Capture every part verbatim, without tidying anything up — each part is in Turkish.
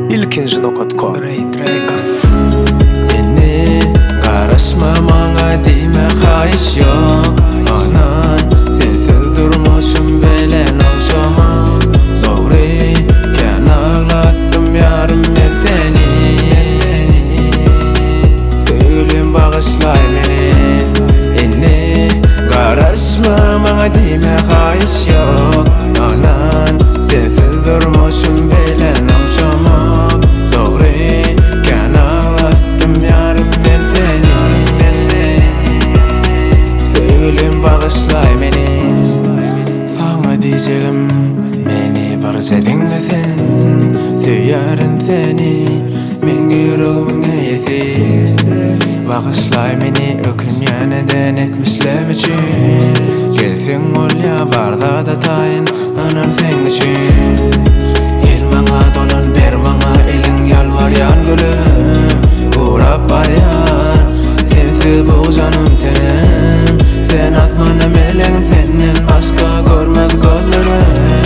ilkinci nokta com. Beni karışma bana dime hayiş yok. Anan sensiz durmuşum belen olşama. Doğru iken ağlattım yarım ben seni. Söyleyeyim bağışlay beni. Beni karışma bana dime hayiş yok. Anan sensiz durmuşum belen olşama. Doğru iken ağlattım yarım ben seni. Söyleyeyim bağışlay beni. Sana diyeceğim beni barca dinlesin. Söylerim seni men yüreğimin eyesiz. Bağışlay beni ökün neden etmişler için. Gelsin ol ya barda da tayin anan sen için. Gel bana dolan ber bana elin yalvaryan gülüm. Uğrap baryan sensiz bu canım tenim. Sen atmanım elin senden başka görmez gözlerim.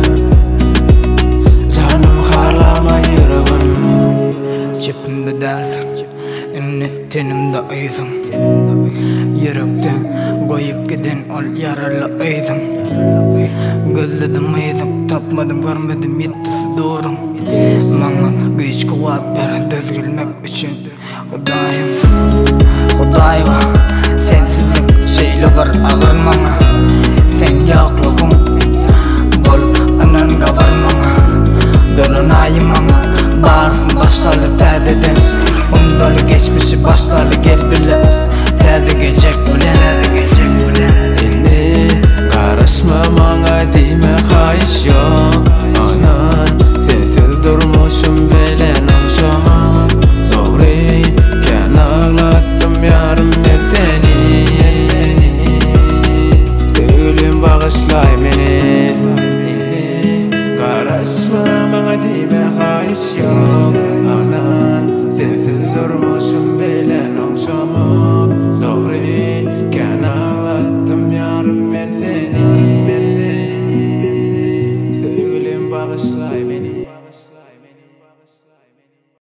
Canım harlama yüreğim. Cepimde dersin, inni tenimde ayzım. Yürekten koyup giden ol yaralı ayzım. Gözledim ayzım, tapmadım görmedim yettisi doğrum. Bana güç kuvvet ver düzgülmek için Kudayım, Kudayva sensizlik şeyli var ağır bana. Sen yoklukun bol ananga var bana. Dolunayım bana, bağırsın başlarlı tədeden. Ondalı geçmişi başlarlı gel bil.